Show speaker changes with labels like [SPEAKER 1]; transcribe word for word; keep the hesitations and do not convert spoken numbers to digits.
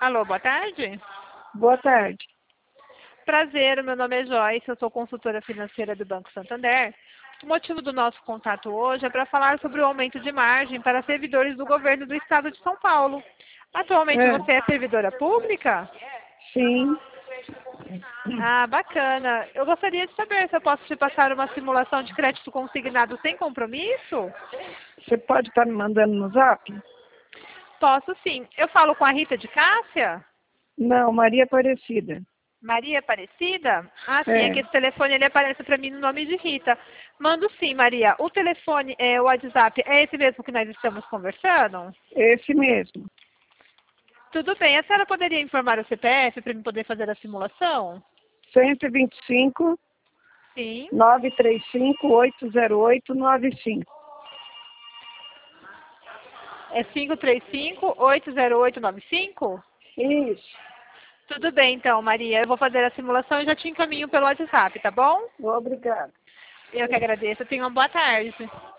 [SPEAKER 1] Alô, boa tarde.
[SPEAKER 2] Boa tarde.
[SPEAKER 1] Prazer, meu nome é Joyce, eu sou consultora financeira do Banco Santander. O motivo do nosso contato hoje é para falar sobre o aumento de margem para servidores do governo do estado de São Paulo. Atualmente
[SPEAKER 2] É,
[SPEAKER 1] você é servidora pública?
[SPEAKER 2] sim.
[SPEAKER 1] Ah, bacana. Eu gostaria de saber se eu posso te passar uma simulação de crédito consignado sem compromisso?
[SPEAKER 2] Você pode estar me mandando no zap?
[SPEAKER 1] Posso sim. Eu falo com a Rita de Cássia?
[SPEAKER 2] Não, Maria Aparecida.
[SPEAKER 1] Maria Aparecida? Ah, sim, é
[SPEAKER 2] É,
[SPEAKER 1] que esse telefone ele aparece para mim no nome de Rita. Mando sim, Maria. O telefone, é, o WhatsApp, é esse mesmo que nós estamos conversando?
[SPEAKER 2] esse mesmo.
[SPEAKER 1] Tudo bem. A senhora poderia informar o C P F para eu poder fazer a simulação?
[SPEAKER 2] cento e vinte e cinco,
[SPEAKER 1] Sim.
[SPEAKER 2] nove três cinco, oito zero oito, nove cinco.
[SPEAKER 1] É cinco três cinco, oito zero oito nove cinco?
[SPEAKER 2] Isso.
[SPEAKER 1] Tudo bem, então, Maria. Eu vou fazer a simulação e já te encaminho pelo WhatsApp, tá bom?
[SPEAKER 2] Obrigada.
[SPEAKER 1] Eu que agradeço. Tenha uma boa tarde.